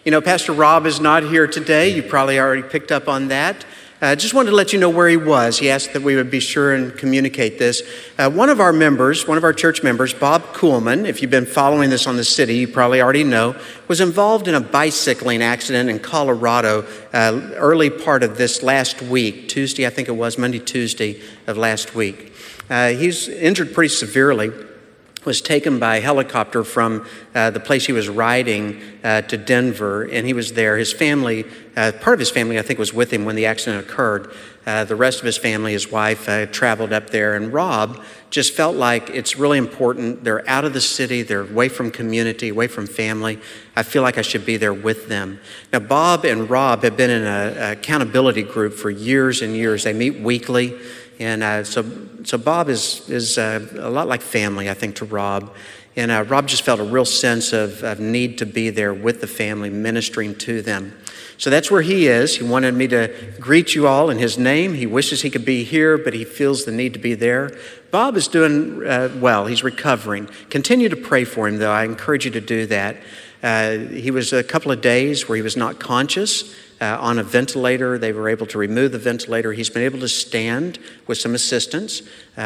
You know, Pastor Rob is not here today. You probably already picked up on that. Just wanted to let you know where he was. He asked that we would be sure and communicate this. One of our church members, Bob Kuhlman, if you've been following this on the city, you probably already know, was involved in a bicycling accident in Colorado early part of this last week, Tuesday, I think it was, Monday, Tuesday of last week. He's injured pretty severely. Was taken by helicopter from the place he was riding to Denver, and he was there. His family, part of his family, I think, was with him when the accident occurred. The rest of his family, his wife, traveled up there, and Rob just felt like it's really important. They're out of the city, they're away from community, away from family. I feel like I should be there with them. Now, Bob and Rob have been in an accountability group for years and years. They meet weekly. And so Bob is a lot like family, I think, to Rob. And Rob just felt a real sense of need to be there with the family, ministering to them. So that's where he is. He wanted me to greet you all in his name. He wishes he could be here, but he feels the need to be there. Bob is doing well. He's recovering. Continue to pray for him, though. I encourage you to do that. He was a couple of days where he was not conscious. On a ventilator. They were able to remove the ventilator. He's been able to stand with some assistance,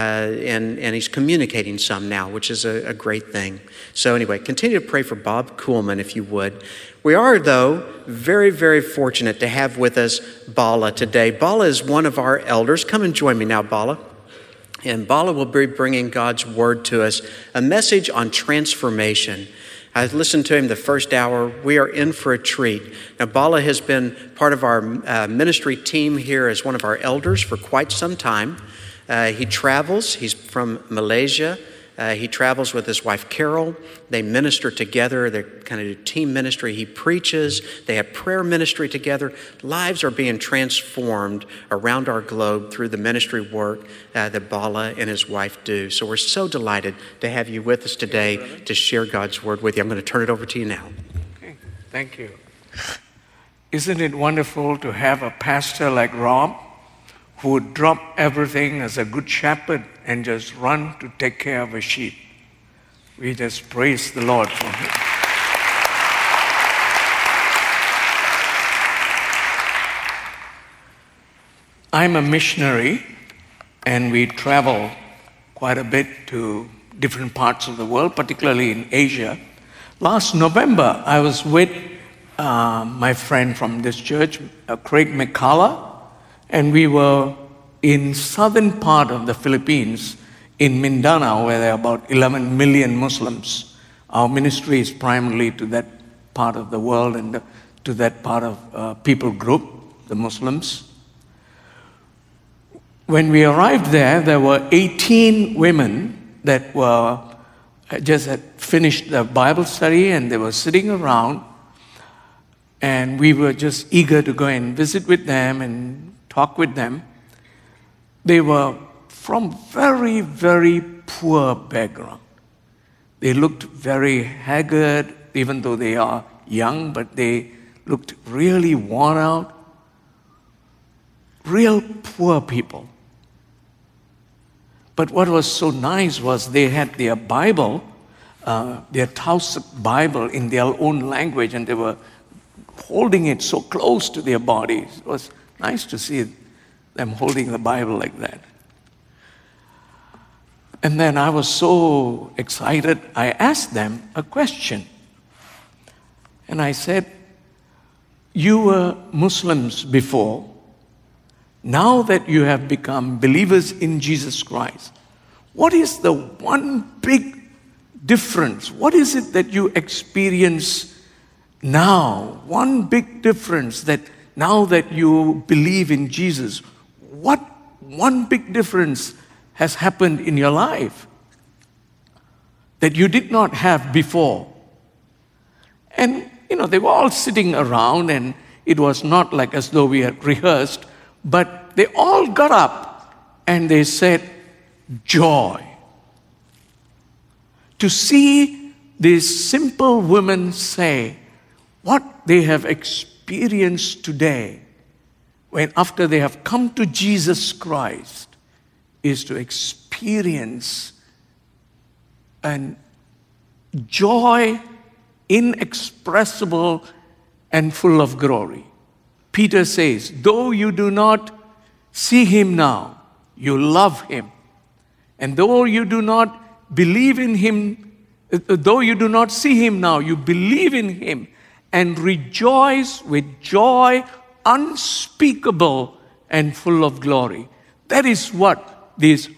and he's communicating some now, which is a great thing. So anyway, continue to pray for Bob Kuhlman, if you would. We are, though, very, very fortunate to have with us Bala today. Bala is one of our elders. Come and join me now, Bala. And Bala will be bringing God's word to us, a message on transformation. I listened to him the first hour. We are in for a treat. Now, Bala has been part of our ministry team here as one of our elders for quite some time. He travels. He's from Malaysia. He travels with his wife, Carol. They minister together. They're kind of do team ministry. He preaches. They have prayer ministry together. Lives are being transformed around our globe through the ministry work that Bala and his wife do. So we're so delighted to have you with us today to share God's word with you. I'm going to turn it over to you now. Okay, thank you. Isn't it wonderful to have a pastor like Rob who would drop everything as a good shepherd and just run to take care of a sheep? We just praise the Lord for him. I'm a missionary, and we travel quite a bit to different parts of the world, particularly in Asia. Last November, I was with my friend from this church, Craig McCullough, and we were in southern part of the Philippines, in Mindanao, where there are about 11 million Muslims. Our ministry is primarily to that part of the world and to that part of people group, the Muslims. When we arrived there, there were 18 women that were just had finished the Bible study, and they were sitting around, and we were just eager to go and visit with them and talk with them. They were from very, very poor background. They looked very haggard, even though they are young, but they looked really worn out. Real poor people. But what was so nice was they had their Bible, their Tausug Bible in their own language, and they were holding it so close to their bodies. It was nice to see them holding the Bible like that. And then I was so excited, I asked them a question. And I said, you were Muslims before. Now that you have become believers in Jesus Christ, what is the one big difference? What is it that you experience now? One big difference that now that you believe in Jesus, what one big difference has happened in your life that you did not have before? And, they were all sitting around, and it was not like as though we had rehearsed, but they all got up and they said, joy. To see these simple women say what they have experienced today, when after they have come to Jesus Christ, is to experience an joy inexpressible and full of glory. Peter says, though you do not see him now, you love him. And though you do not believe in him, though you do not see him now, you believe in him and rejoice with joy unspeakable and full of glory. That is what these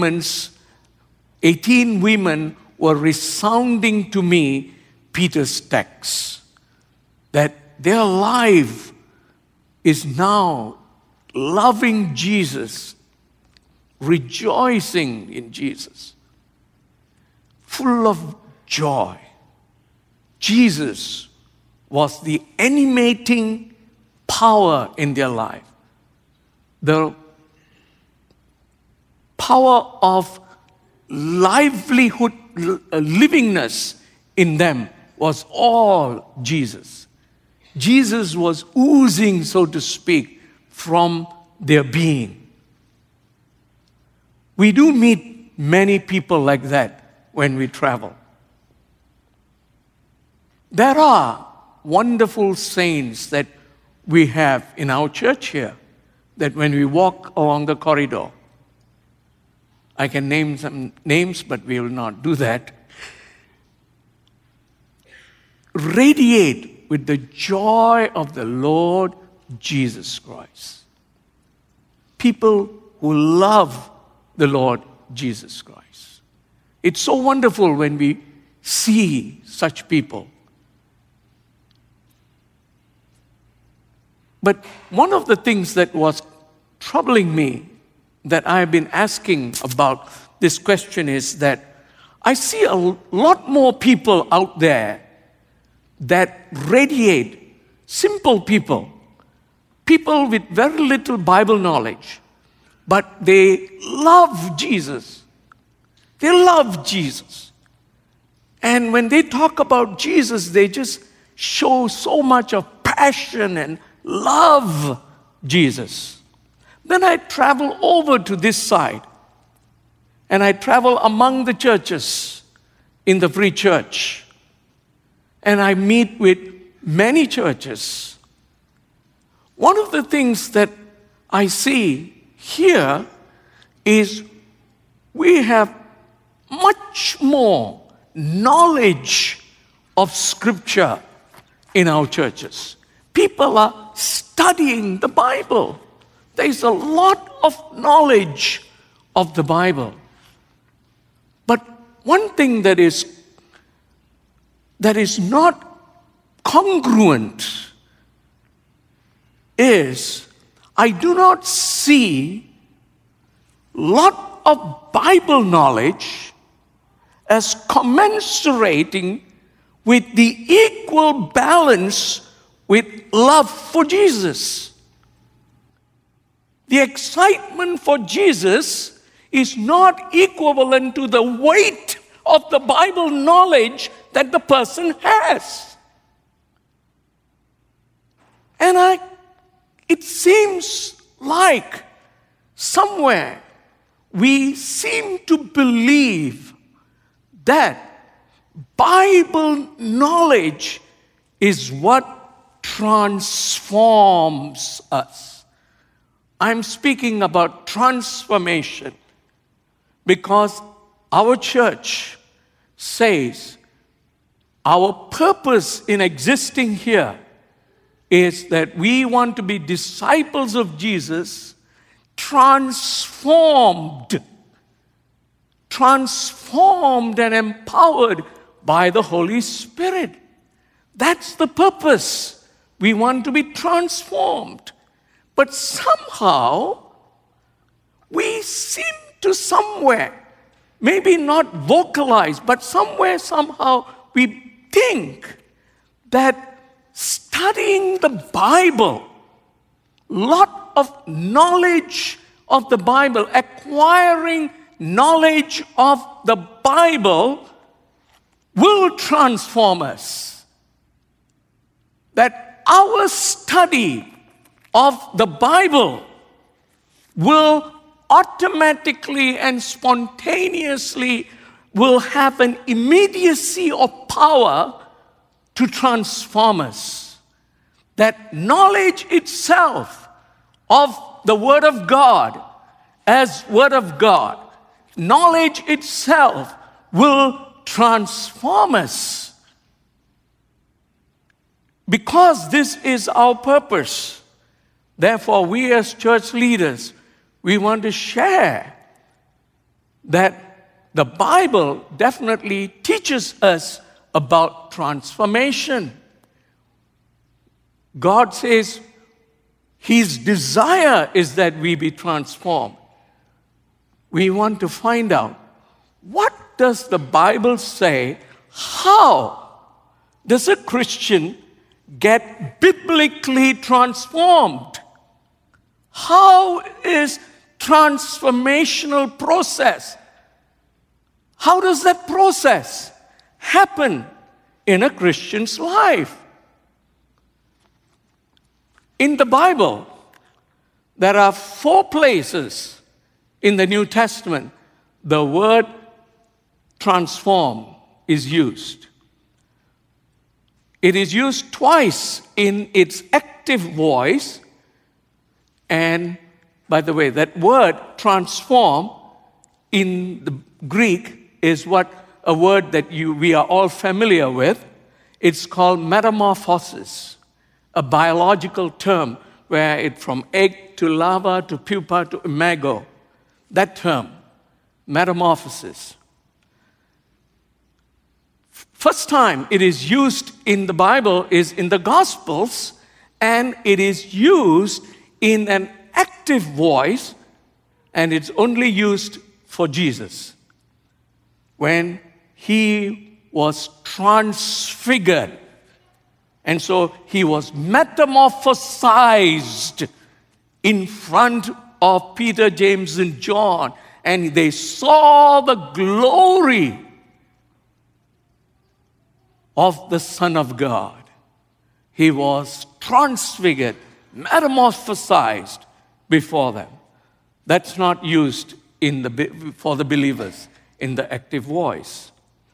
18 women were resounding to me, Peter's text. That their life is now loving Jesus, rejoicing in Jesus, full of joy. Jesus was the animating power in their life. The power of livelihood, livingness in them was all Jesus. Jesus was oozing, so to speak, from their being. We do meet many people like that when we travel. There are wonderful saints that we have in our church here, that when we walk along the corridor, I can name some names, but we will not do that, radiate with the joy of the Lord Jesus Christ. People who love the Lord Jesus Christ. It's so wonderful when we see such people. But one of the things that was troubling me, that I have been asking about this question, is that I see a lot more people out there that radiate, simple people with very little Bible knowledge, but they love Jesus. They love Jesus. And when they talk about Jesus, they just show so much of passion and love Jesus. Then I travel over to this side, and I travel among the churches in the Free Church, and I meet with many churches. One of the things that I see here is we have much more knowledge of Scripture in our churches. People are studying the Bible. There is a lot of knowledge of the Bible. But one thing that is not congruent is I do not see a lot of Bible knowledge as commensurating with the equal balance with love for Jesus. The excitement for Jesus is not equivalent to the weight of the Bible knowledge that the person has. And it seems like somewhere we seem to believe that Bible knowledge is what transforms us. I'm speaking about transformation because our church says our purpose in existing here is that we want to be disciples of Jesus, transformed and empowered by the Holy Spirit. That's the purpose. We want to be transformed. But somehow, we seem to somewhere, maybe not vocalize, but somewhere, somehow, we think that studying the Bible, lot of knowledge of the Bible, acquiring knowledge of the Bible will transform us. That our study of the Bible will automatically and spontaneously will have an immediacy of power to transform us. that knowledge itself of the Word of God as Word of God, knowledge itself will transform us. Because this is our purpose, therefore we as church leaders, we want to share that the Bible definitely teaches us about transformation. God says His desire is that we be transformed. We want to find out, what does the Bible say? How does a Christian get biblically transformed? How is transformational process? How does that process happen in a Christian's life? In the Bible, there are 4 places in the New Testament the word transform is used. It is used twice in its active voice. And by the way, that word transform in the Greek is a word that we are all familiar with. It's called metamorphosis, a biological term where it from egg to larva to pupa to imago. That term, metamorphosis. First time it is used in the Bible is in the Gospels, and it is used in an active voice, and it's only used for Jesus. When He was transfigured, and so He was metamorphosized in front of Peter, James, and John, and they saw the glory of the Son of God. He was transfigured, metamorphosized before them. That's not used for the believers in the active voice.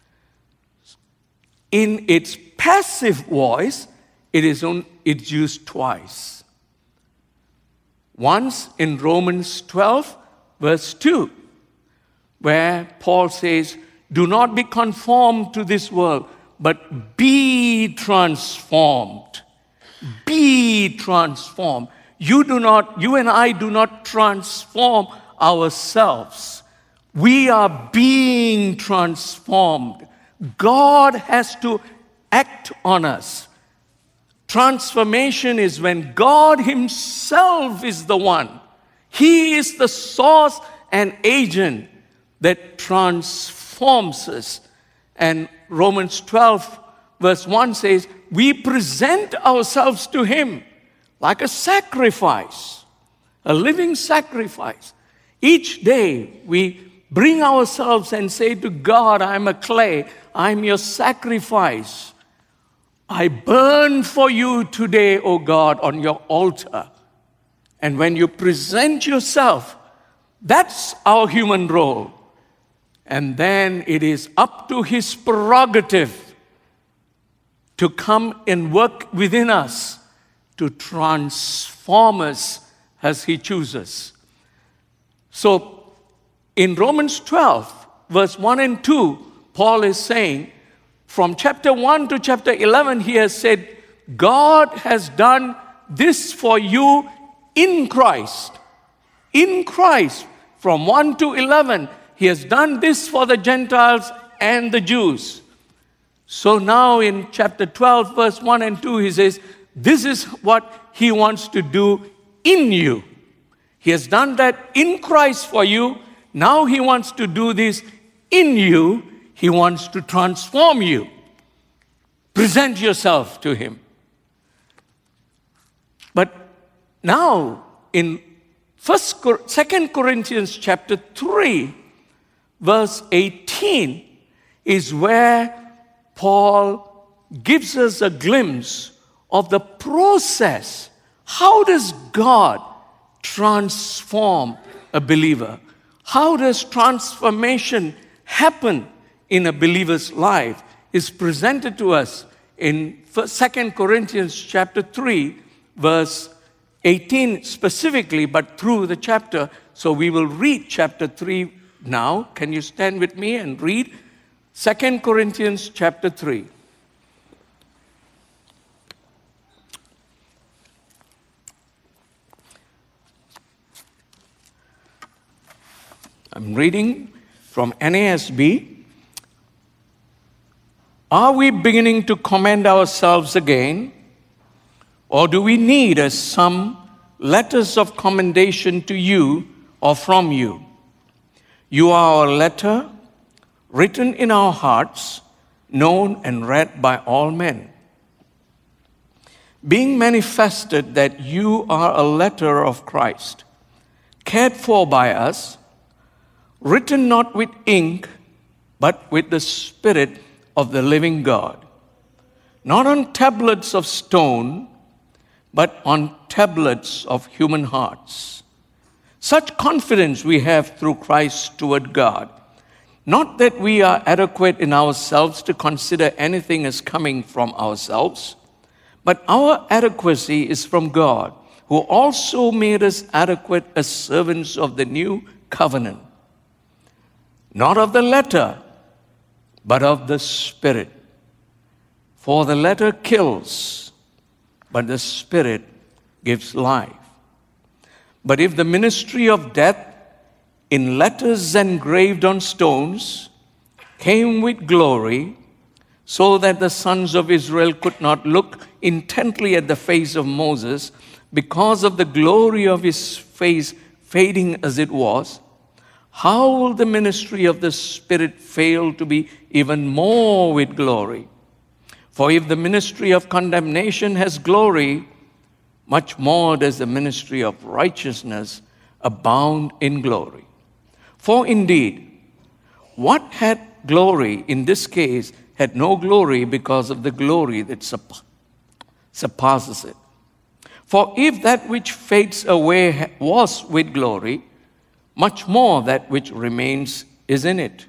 In its passive voice, it's used twice. Once in Romans 12, verse 2, where Paul says, "Do not be conformed to this world, but be transformed." Be transformed. You and I do not transform ourselves. We are being transformed. God has to act on us. Transformation is when God Himself is the one. He is the source and agent that transforms us. And Romans 12, verse 1 says, we present ourselves to Him like a sacrifice, a living sacrifice. Each day we bring ourselves and say to God, I'm a clay, I'm your sacrifice. I burn for you today, O God, on your altar. And when you present yourself, that's our human role. And then it is up to His prerogative to come and work within us to transform us as He chooses. So in Romans 12, verse 1 and 2, Paul is saying, from chapter 1 to chapter 11, he has said, God has done this for you in Christ. In Christ, from 1 to 11, He has done this for the Gentiles and the Jews. So now in chapter 12, verse 1 and 2, he says, this is what He wants to do in you. He has done that in Christ for you. Now He wants to do this in you. He wants to transform you. Present yourself to Him. But now in 2 Corinthians chapter 3, verse 18 is where Paul gives us a glimpse of the process. How does God transform a believer? How does transformation happen in a believer's life? Is presented to us in 2 Corinthians chapter 3, verse 18 specifically, but through the chapter. So we will read chapter 3 now. Can you stand with me and read 2 Corinthians chapter 3? I'm reading from NASB. Are we beginning to commend ourselves again, or do we need some letters of commendation to you or from you? You are our letter, written in our hearts, known and read by all men, being manifested that you are a letter of Christ, cared for by us, written not with ink, but with the Spirit of the living God, not on tablets of stone, but on tablets of human hearts. Such confidence we have through Christ toward God. Not that we are adequate in ourselves to consider anything as coming from ourselves, but our adequacy is from God, who also made us adequate as servants of the new covenant. Not of the letter, but of the Spirit. For the letter kills, but the Spirit gives life. But if the ministry of death, in letters engraved on stones, came with glory, so that the sons of Israel could not look intently at the face of Moses because of the glory of his face fading as it was, how will the ministry of the Spirit fail to be even more with glory? For if the ministry of condemnation has glory, much more does the ministry of righteousness abound in glory. For indeed, what had glory in this case had no glory because of the glory that surpasses it. For if that which fades away was with glory, much more that which remains is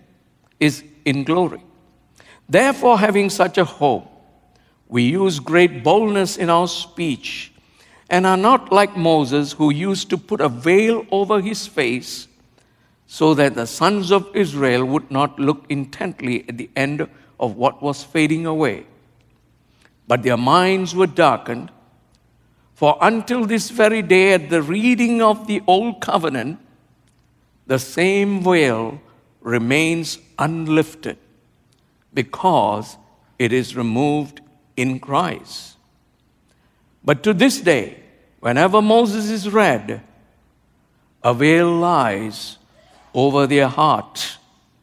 in glory. Therefore, having such a hope, we use great boldness in our speech, and are not like Moses, who used to put a veil over his face, so that the sons of Israel would not look intently at the end of what was fading away. But their minds were darkened, for until this very day, at the reading of the old covenant, the same veil remains unlifted, because it is removed in Christ. But to this day, whenever Moses is read, a veil lies over their heart.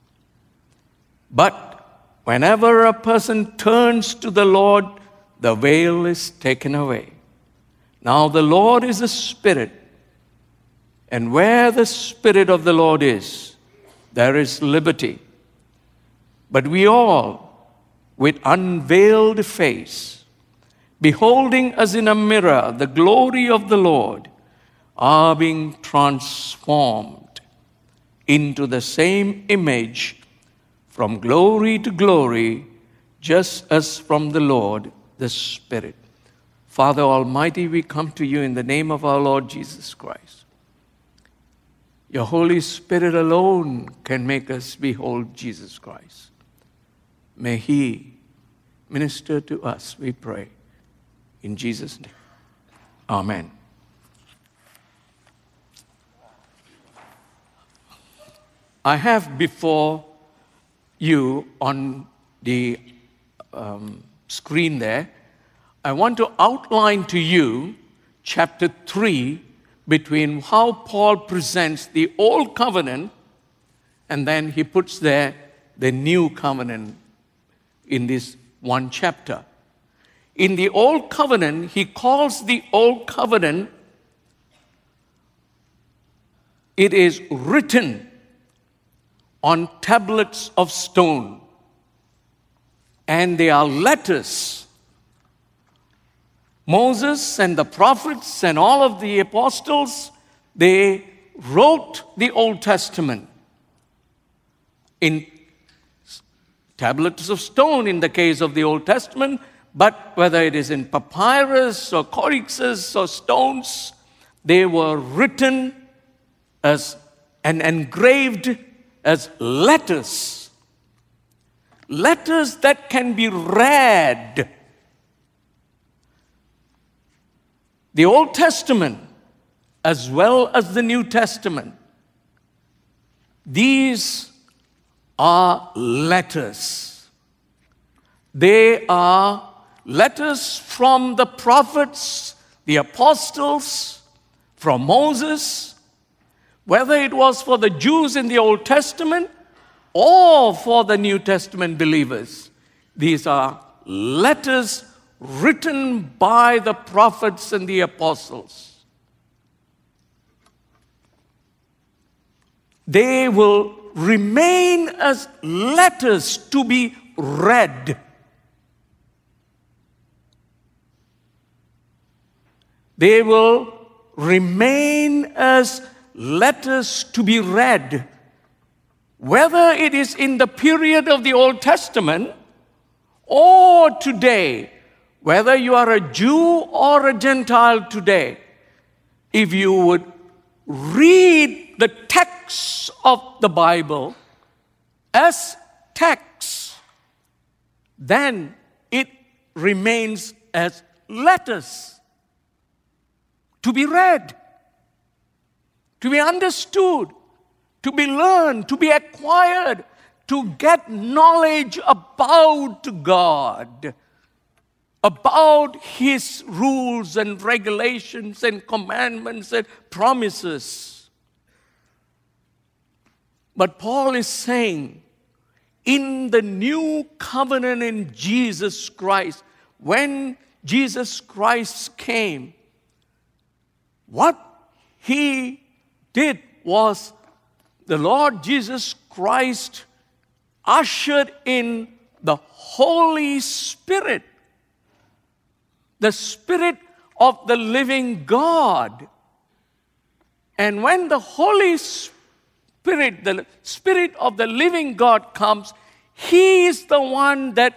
But whenever a person turns to the Lord, the veil is taken away. Now the Lord is a Spirit, and where the Spirit of the Lord is, there is liberty. But we all, with unveiled face, beholding as in a mirror the glory of the Lord, are being transformed into the same image from glory to glory, just as from the Lord, the Spirit. Father Almighty, we come to you in the name of our Lord Jesus Christ. Your Holy Spirit alone can make us behold Jesus Christ. May He minister to us, we pray. In Jesus' name, amen. I have before you on the screen there, I want to outline to you chapter 3 between how Paul presents the old covenant and then he puts there the new covenant in this one chapter. In the old covenant, he calls the old covenant, it is written on tablets of stone, and they are letters. Moses and the prophets and all of the apostles, they wrote the Old Testament in tablets of stone in the case of the Old Testament, But whether it is in papyrus or codices or stones, they were written as and engraved as letters. Letters that can be read. The Old Testament as well as the New Testament, these are letters. They are letters from the prophets, the apostles, from Moses, whether it was for the Jews in the Old Testament or for the New Testament believers. These are letters written by the prophets and the apostles. They will remain as letters to be read. They will remain as letters to be read, whether it is in the period of the Old Testament or today, whether you are a Jew or a Gentile today. If you would read the text of the Bible as text, then it remains as letters to be read, to be understood, to be learned, to be acquired, to get knowledge about God, about His rules and regulations and commandments and promises. But Paul is saying, in the new covenant in Jesus Christ, when Jesus Christ came, what He did was the Lord Jesus Christ ushered in the Holy Spirit, the Spirit of the living God. And when the Holy Spirit, the Spirit of the living God comes, He is the one that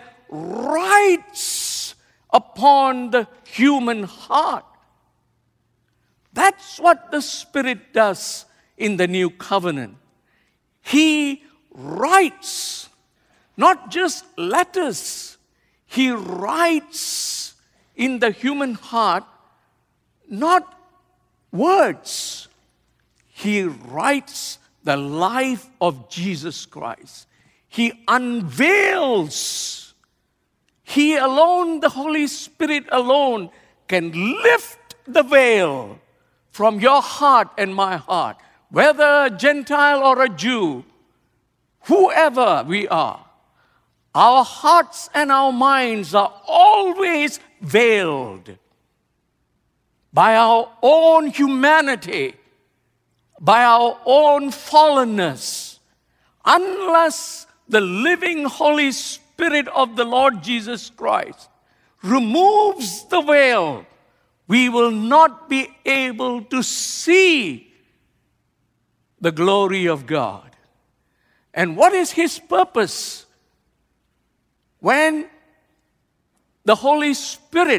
writes upon the human heart. That's what the Spirit does in the new covenant. He writes, not just letters. He writes in the human heart, not words. He writes the life of Jesus Christ. He unveils. He alone, the Holy Spirit alone, can lift the veil from your heart and my heart, whether a Gentile or a Jew, whoever we are. Our hearts and our minds are always veiled by our own humanity, by our own fallenness. Unless the living Holy Spirit of the Lord Jesus Christ removes the veil, we will not be able to see the glory of God. And what is His purpose? When the Holy Spirit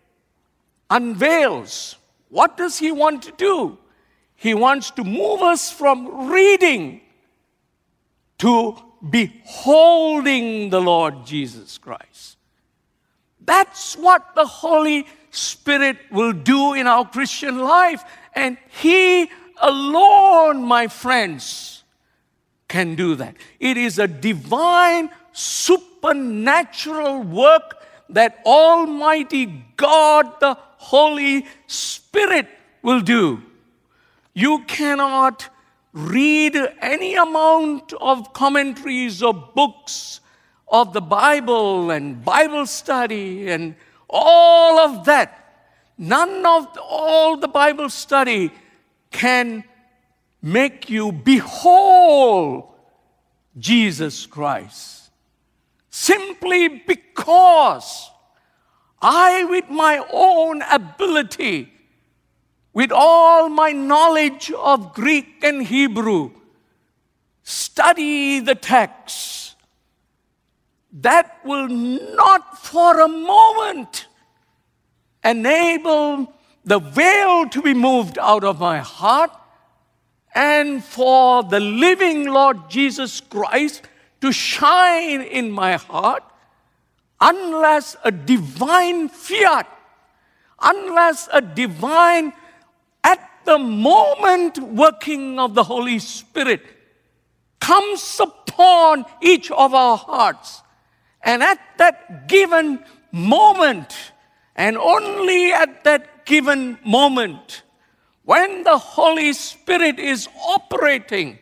unveils, what does He want to do? He wants to move us from reading to beholding the Lord Jesus Christ. That's what the Holy Spirit will do in our Christian life. And He alone, my friends, can do that. It is a divine, supernatural work that Almighty God, the Holy Spirit, will do. You cannot read any amount of commentaries or books of the Bible and Bible study and all of that. None of all the Bible study can make you behold Jesus Christ. Simply because I, with my own ability, with all my knowledge of Greek and Hebrew, study the text, that will not for a moment enable the veil to be moved out of my heart and for the living Lord Jesus Christ to shine in my heart unless a divine fiat, unless a divine, at the moment working of the Holy Spirit comes upon each of our hearts. And at that given moment, and only at that given moment, when the Holy Spirit is operating,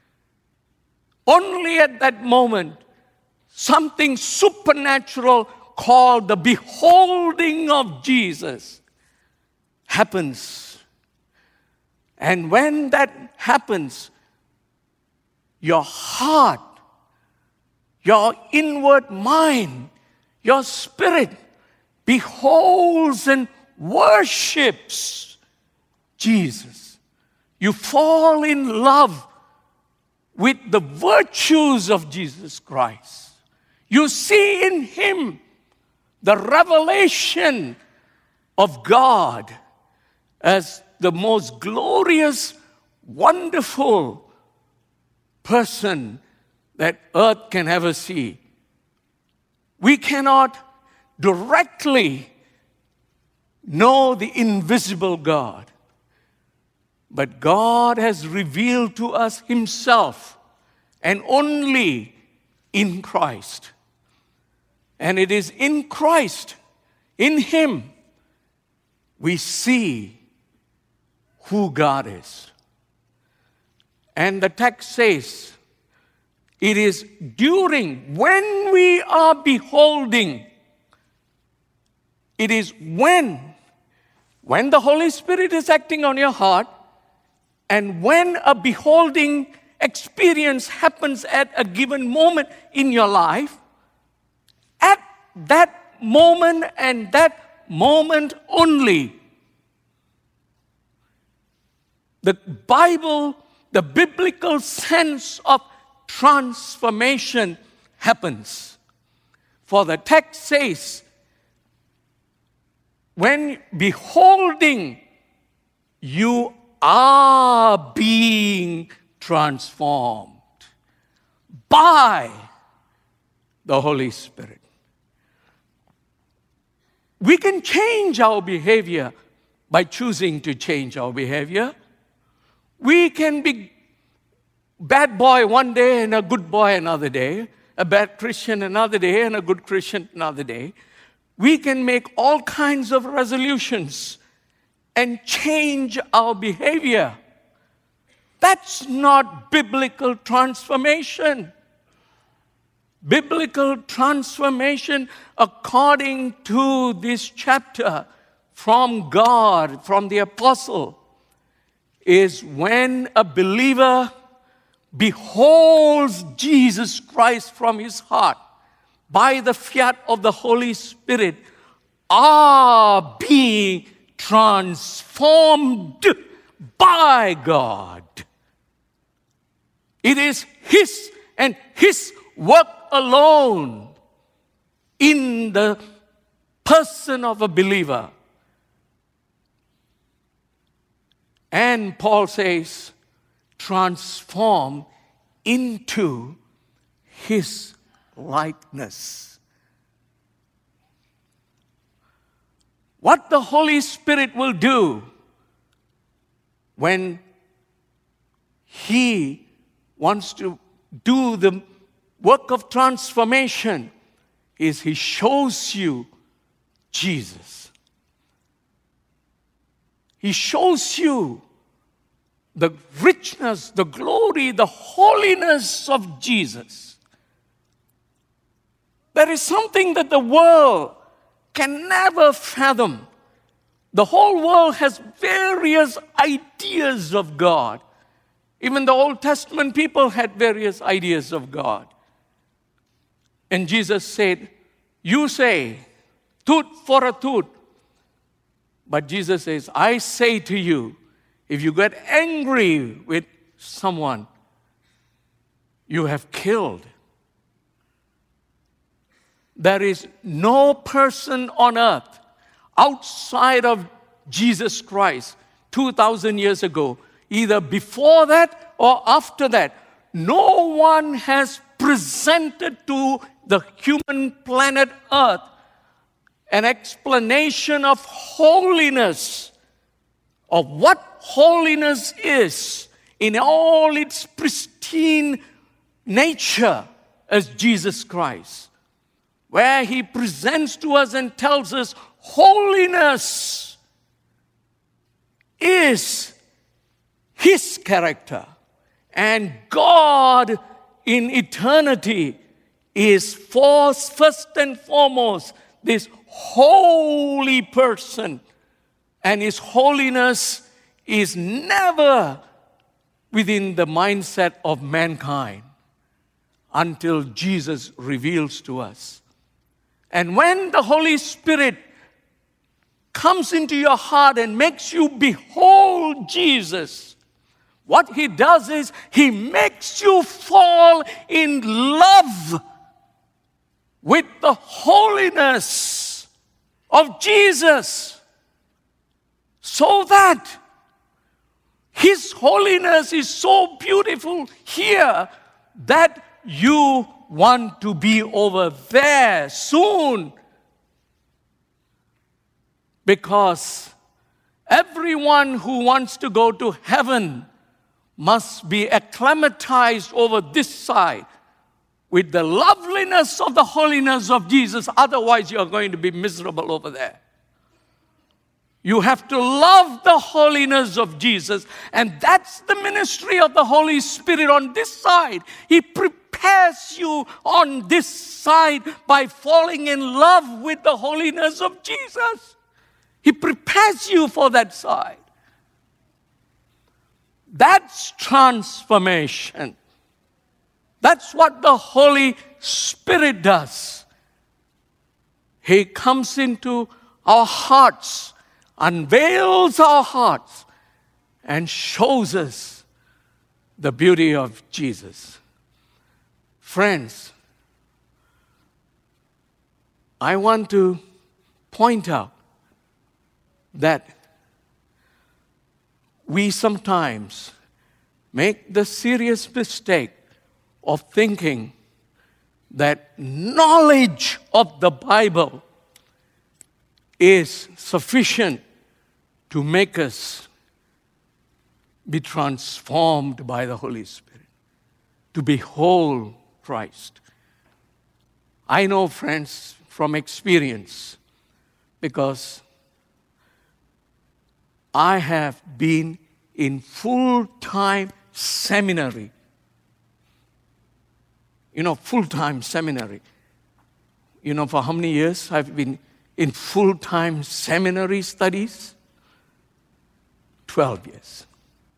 only at that moment, something supernatural called the beholding of Jesus happens. And when that happens, your heart, your inward mind, your spirit beholds and worships Jesus. You fall in love with the virtues of Jesus Christ. You see in Him the revelation of God as the most glorious, wonderful person that earth can ever see. We cannot directly know the invisible God, but God has revealed to us Himself, and only in Christ. And it is in Christ, in Him, we see who God is. And the text says, it is during, when we are beholding, it is when the Holy Spirit is acting on your heart, and when a beholding experience happens at a given moment in your life, at that moment and that moment only, the Bible, the biblical sense of transformation happens. For the text says, when beholding, you are being transformed by the Holy Spirit. We can change our behavior by choosing to change our behavior. We can be bad boy one day and a good boy another day, a bad Christian another day and a good Christian another day. We can make all kinds of resolutions and change our behavior. That's not biblical transformation. Biblical transformation, according to this chapter from God, from the apostle, is when a believer beholds Jesus Christ from his heart by the fiat of the Holy Spirit, are being transformed by God. It is His and His work alone in the person of a believer. And Paul says, transform into His likeness. What the Holy Spirit will do when He wants to do the work of transformation is He shows you Jesus. He shows you the richness, the glory, the holiness of Jesus. There is something that the world can never fathom. The whole world has various ideas of God. Even the Old Testament people had various ideas of God. And Jesus said, you say, tooth for a tooth. But Jesus says, I say to you, if you get angry with someone, you have killed. there is no person on earth outside of Jesus Christ 2,000 years ago, either before that or after that. No one has presented to the human planet Earth an explanation of holiness, of what holiness is in all its pristine nature as Jesus Christ, where He presents to us and tells us holiness is His character, and God in eternity is first and foremost this holy person, and His holiness is never within the mindset of mankind until Jesus reveals to us. And when the Holy Spirit comes into your heart and makes you behold Jesus, what He does is He makes you fall in love with the holiness of Jesus, so that His holiness is so beautiful here that you want to be over there soon. Because everyone who wants to go to heaven must be acclimatized over this side with the loveliness of the holiness of Jesus. Otherwise, you're going to be miserable over there. You have to love the holiness of Jesus, and that's the ministry of the Holy Spirit on this side. He prepares you on this side by falling in love with the holiness of Jesus. He prepares you for that side. That's transformation. That's what the Holy Spirit does. He comes into our hearts, unveils our hearts, and shows us the beauty of Jesus. Friends, I want to point out that we sometimes make the serious mistake of thinking that knowledge of the Bible is sufficient to make us be transformed by the Holy Spirit, to behold Christ. I know, friends, from experience, because I have been in full-time seminary. Full-time seminary. For how many years I've been in full-time seminary studies? 12 years.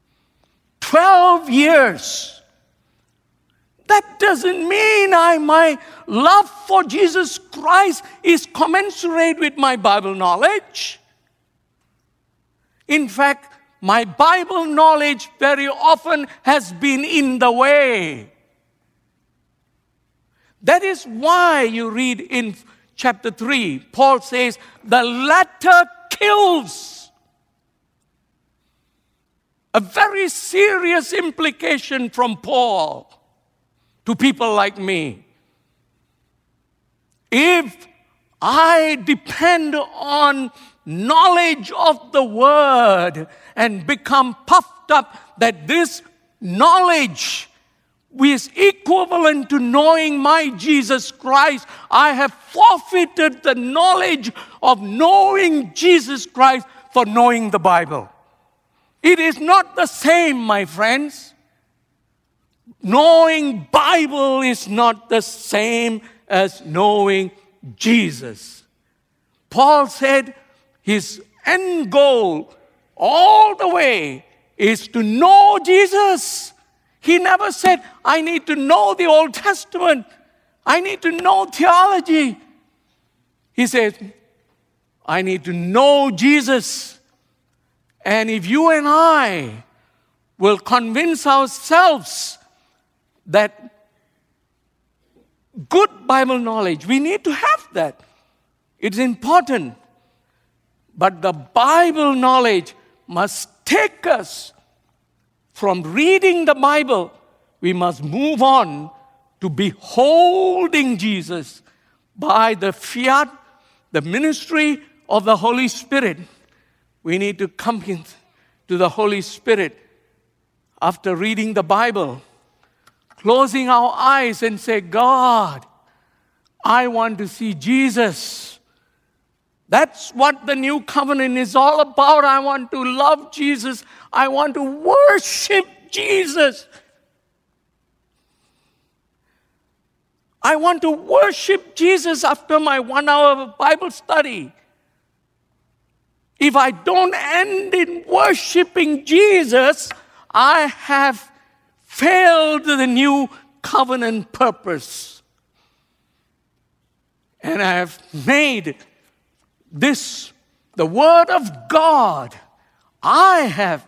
12 years! That doesn't mean my love for Jesus Christ is commensurate with my Bible knowledge. In fact, my Bible knowledge very often has been in the way. That is why you read in chapter 3, Paul says, the letter kills. A very serious implication from Paul to people like me. If I depend on knowledge of the Word and become puffed up that this knowledge is equivalent to knowing my Jesus Christ, I have forfeited the knowledge of knowing Jesus Christ for knowing the Bible. It is not the same, my friends. Knowing Bible is not the same as knowing Jesus. Paul said his end goal all the way is to know Jesus. He never said, I need to know the Old Testament. I need to know theology. He said, I need to know Jesus. And if you and I will convince ourselves that good Bible knowledge. We need to have that. It's important. But the Bible knowledge must take us from reading the Bible. We must move on to beholding Jesus by the fiat, the ministry of the Holy Spirit. We need to come into the Holy Spirit after reading the Bible, closing our eyes and say, God, I want to see Jesus. That's what the new covenant is all about. I want to love Jesus. I want to worship Jesus. I want to worship Jesus after my 1 hour of Bible study. If I don't end in worshiping Jesus, I have failed the new covenant purpose. And I have made this the Word of God. I have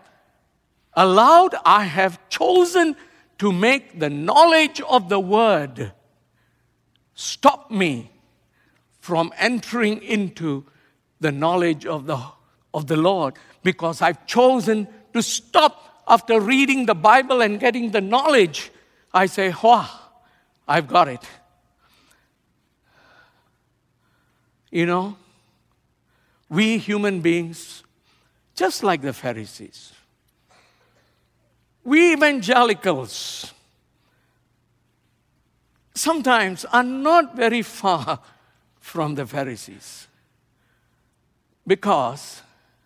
chosen to make the knowledge of the Word stop me from entering into the knowledge of the Lord, because I've chosen to stop after reading the Bible and getting the knowledge. I say, wow, I've got it. You know, we human beings, just like the Pharisees, we evangelicals sometimes are not very far from the Pharisees, because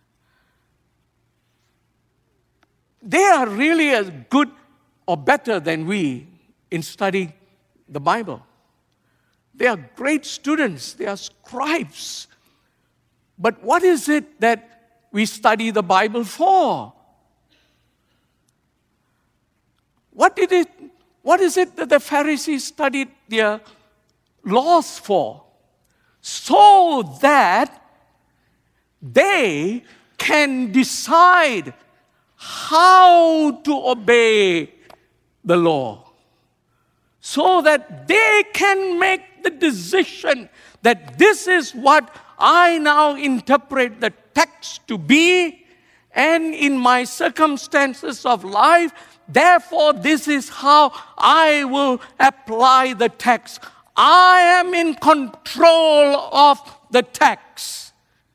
they are really as good or better than we in studying the Bible. They are great students. They are scribes. But what is it that we study the Bible for? What is it that the Pharisees studied their laws for? So that they can decide how to obey the law. So that they can make the decision that this is what I now interpret the text to be, and in my circumstances of life, therefore this is how I will apply the text. I am in control of the text.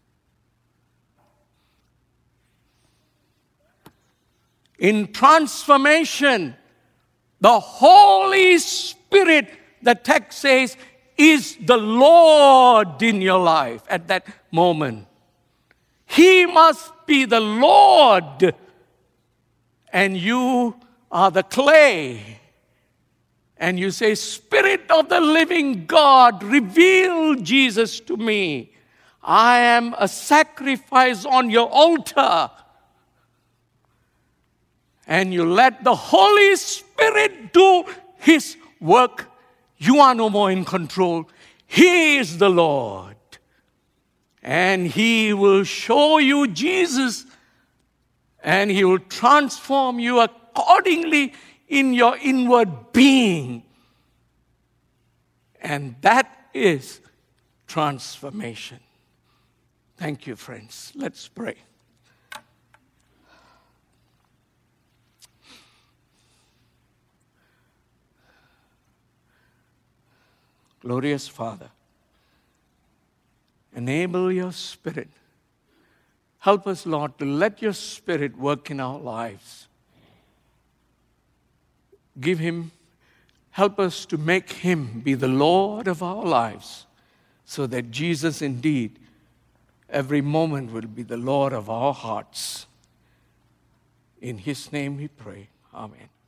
In transformation, the Holy Spirit, the text says, is the Lord in your life at that moment. He must be the Lord, and you are the clay. And you say, Spirit of the living God, reveal Jesus to me. I am a sacrifice on your altar. And you let the Holy Spirit do His work. You are no more in control. He is the Lord. And He will show you Jesus. And He will transform you accordingly in your inward being. And that is transformation. Thank you, friends. Let's pray. Glorious Father, enable your Spirit. Help us, Lord, to let your Spirit work in our lives. Help us to make Him be the Lord of our lives, so that Jesus indeed, every moment, will be the Lord of our hearts. In His name we pray. Amen.